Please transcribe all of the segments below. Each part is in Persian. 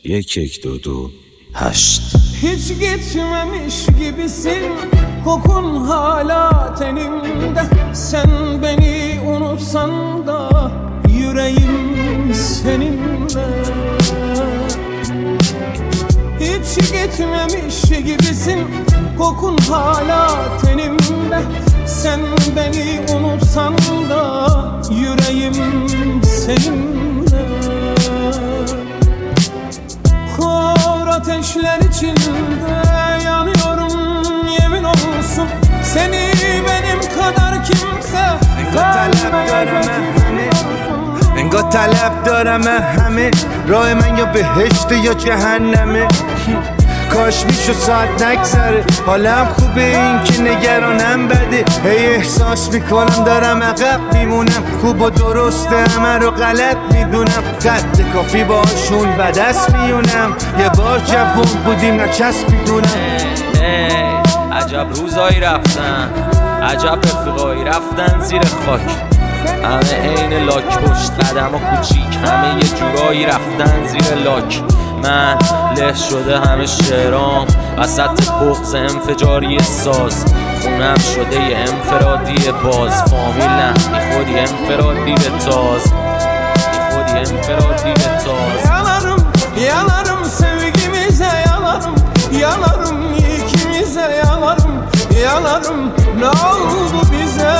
1-2-2-8. Hiç gitmemiş gibisin, kokun hala tenimde. Sen beni unutsan da yüreğim seninle. Hiç gitmemiş gibisin, kokun hala tenimde. Sen beni unutsan da yüreğim seninle. Kor ateşler içinde yanıyorum, yemin olsun. Seni benim kadar kimse انگاه طلب دارم همه راه من یا بهشت یا جهنمه کاش میشو ساعت نگذره حالم خوبه این که نگرانم بده هی احساس میکنم دارم عقب میمونم خوب و درسته همه رو غلط میدونم قد کافی باشون بدست میونم یه بار جوون بودیم نچسب میدونم عجب روزایی رفتن، عجب رفیقایی رفتن زیر خاک. همه عین لاک پشت قدم و کوچیک، همه یه جورایی رفتن زیر لاک. من له شده همه شعرام وسط بغض انفجاری ساز. خونم شده یه انفرادی باز، فامیل نه بی خودی انفرادی به تاز، بی خودی انفرادی به تاز. Yanarım, yanarım sevgimize yanarım. Yanarım ikimize yanarım. Yanarım ne oldu bize?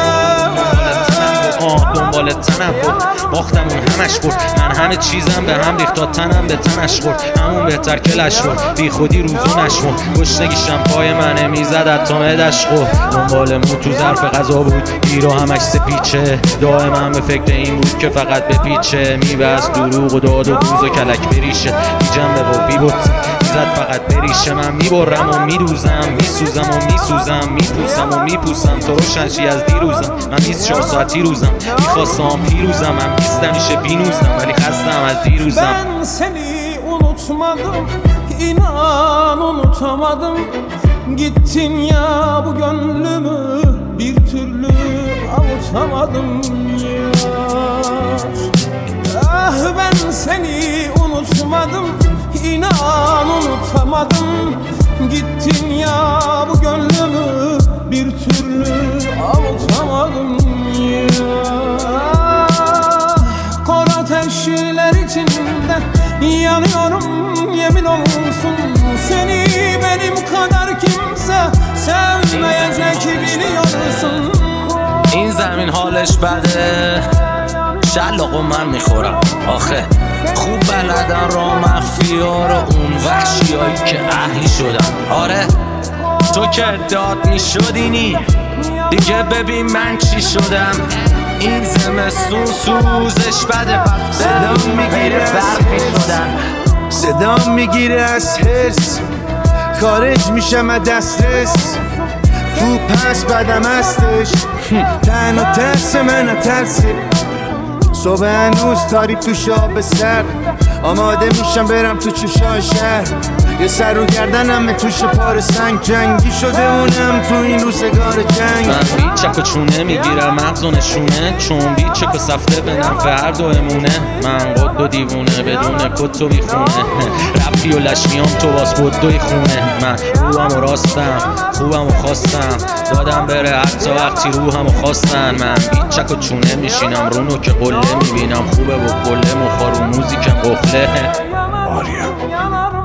دنبال تنم بود باختمون همش برد. من همه چیزم به هم ریخت تا تنم به تنش خورد. همون بهتر که لش برد بی خودی روزو نشمرد. گشنگیشم پای منه میزد تا معدش خورد. دنبال مو تو ظرف غذا بود گیرو همش سپیچه. دائما به فکر این بود که فقط بپیچه. میبست دروغ و داد و دوز و کلک بریشه. بی جنبه و بی بط میزد فقط بریشه. من میبرم و میدوزم، میسوزم و میسوزم، میپوسم و میپوسم. تو روشنشی از دیروزم، من 24 ساعتی روزم. میخواستم پیروزم، من 20 همیشه بینوزم ولی خستم از دیروزم. Ben seni unutmadım, inan unutamadım. Gittin ya bu gönlümü bir türlü avutamadım yar. Ah ben seni unutmadım, inan unutamadım. Gittin ya bu gönlümü bir türlü avutamadım yar. Kor ateşler içinde yanıyorum, yemin olsun. Seni benim kadar kimse sevmeyecek biliyorsun. این زمین حالش بده، شلاق و من میخورم آخه. خوب بلدن را مخفی ها رو اون وحشی هایی که اهلی شدن. آره تو که داد میشدینی دیگه ببین من چی شدم. این زمستون سوزش بده، صدام میگیره برفی شدن. صدام میگیره از حرس، خارج میشم از دسترس. تو پس بدم هستش، تن و ترس من ترسه. صبح هنوز تاریک تو شاب سر، آماده میشم برم تو چشای شهر. یه سر رو گردنم توش پار سنگ، جنگی شده اونم تو این روزگار جنگ. من بیچک و چونه میگیرم مغز و نشونه، چون بیچک و سفته به نفع هر دو امونه. من قد و دیوونه بدون کت و بیخونه، رفتی و لشمیام تو باز بدوی خونه. من روحم و راستم، خوبم و خواستم، دادم بره حتی وقتی روحم و خواستن. من بیچک و چونه میشینم رونو که قله میبینم خوبه و قله مخارو موزیکم قفله. آریا